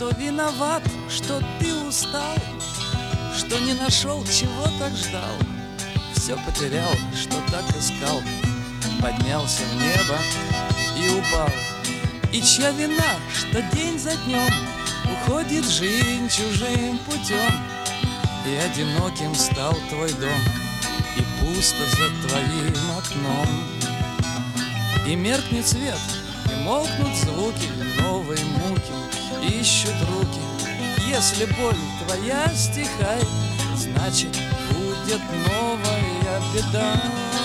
Кто виноват, что ты устал, что не нашел, чего так ждал, все потерял, что так искал, поднялся в небо и упал. И чья вина, что день за днем уходит жизнь чужим путем, и одиноким стал твой дом, и пусто за твоим окном. И меркнет свет, и молкнут звуки, новые муки ищут руки. Если боль твоя стихает, значит, будет новая беда.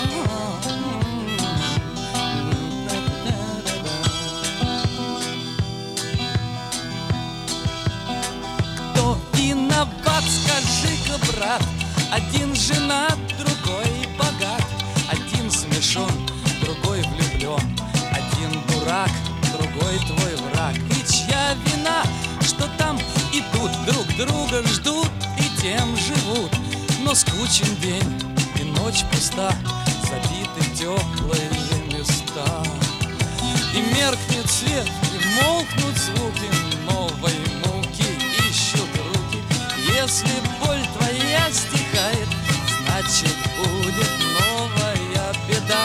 Кто виноват, скажи-ка, брат? Один женат, другой богат, один смешон, другой влюблен, один дурак, другой твой враг. И чья вина, что там идут, друг друга ждут и тем живут, но скучен день и ночь пуста, забиты теплые места. И меркнет свет, и молкнут звуки, новой муки ищут руки. Если боль твоя стихает, значит, будет новая беда.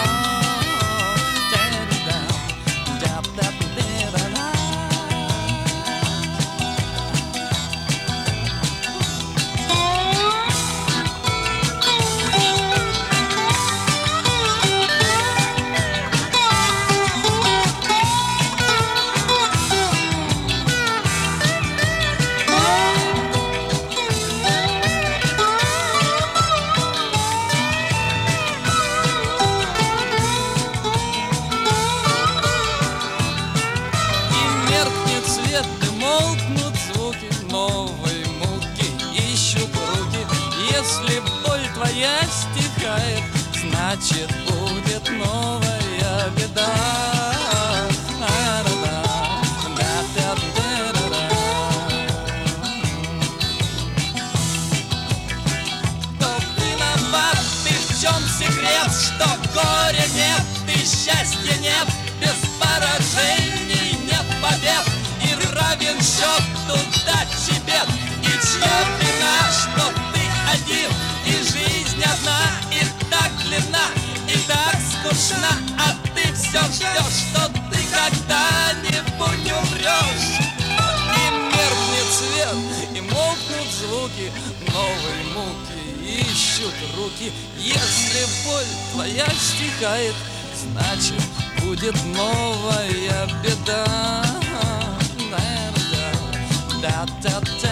Молкнут звуки, новые муки ищут руки. Если боль твоя стихает, значит, будет новая беда. Кто виноват, ты в чем секрет, что горя нет и счастья нет, без поражений нет побед, равен счет удачи бед. И чья вина, что ты один, и жизнь одна, и так длинна, и так скучна, а ты все ждешь, что ты когда-нибудь не умрешь. И меркнет свет, и молкнут звуки, новые муки ищут руки. Если боль твоя стихает, значит, будет новая беда. Da da da